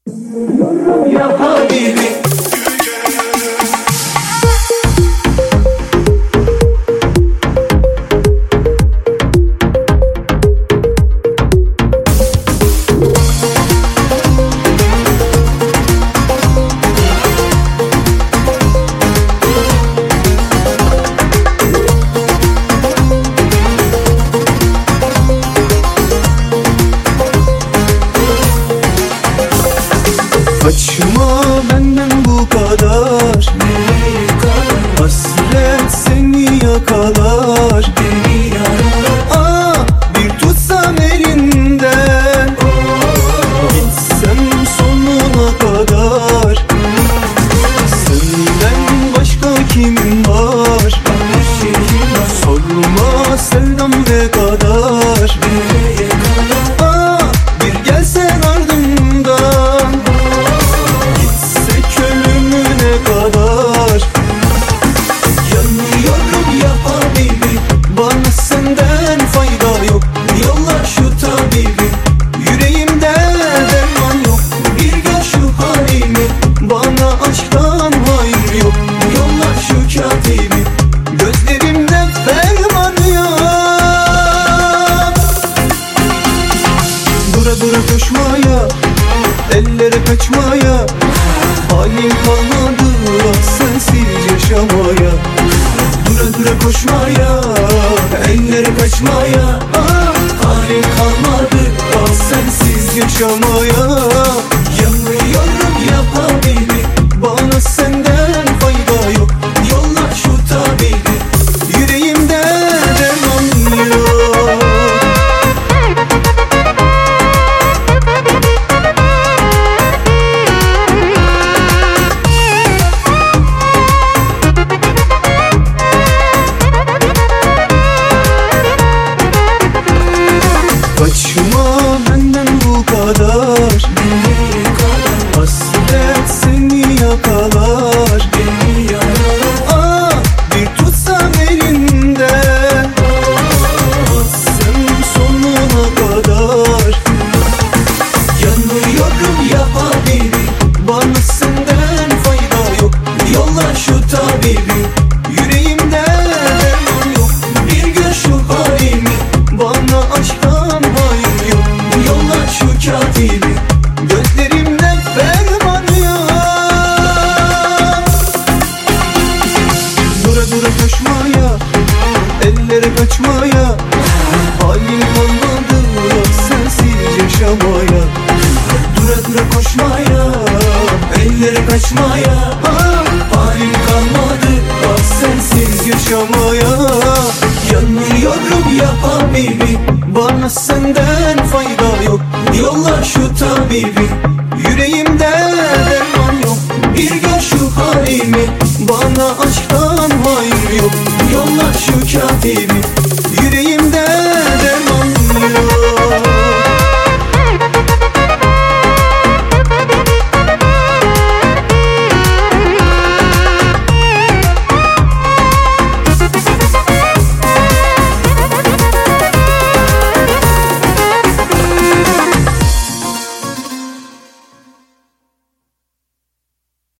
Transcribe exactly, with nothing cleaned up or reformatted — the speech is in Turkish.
Ya habibi, kaçma benden bu kadar. nereye kadar Hasret seni yakalar. beni yaralar? Aa, bir tutsam elinden, gitsem sonuna kadar. Senden başka kim var? Bana şehir var, Sorma sevdam ne kadar. nereye kadar? Aa, bir gelsen ardımdan, gitsek ölümüne kadar. Yanıyorum ya habibi, bana senden fayda yok. Yolla şu tabibi, yüreğimde derman yok. Bir gör şu halimi, bana aşktan hayır yok. Yolla şu katibi, gözlerimde ferman yok. Dura dura koşmaya, ellere kaçmaya, halim kalmadı ah sensiz yaşamaya. Dura dura koşmaya, ellere kaçmaya, ah, halim kalmadı ah sensiz yaşamaya. Yanıyorum ya habibi, bana senden fayda yok. Yolla şu tabibi, yüreğimde derman yok. Kaçma benden bu kadar. Nereye kadar Hasret seni yakalar. beni yaralar? Aa, bir tutsam elinden, gitsem sonuna kadar. Yanıyorum ya habibi, bana senden fayda yok. Yolla şu tabibi, yüreğimde derman yok. Bir gör şu halimi, bana aşktan hayır yok. Yolla şu katibi, gözlerimde ferman yok. Dura dura koşmaya, ellere kaçmaya, halim kalmadı ah sensiz yaşamaya. Dura dura koşmaya, ellere kaçmaya, ah, halim kalmadı ah sensiz yaşamaya. Yanıyorum ya habibi, bana senden fayda yok. Yolla şu tabibi, yüreğimde derman yok. Bir gör şu halimi, bana aşktan hayır yok. Yolla şu katibi,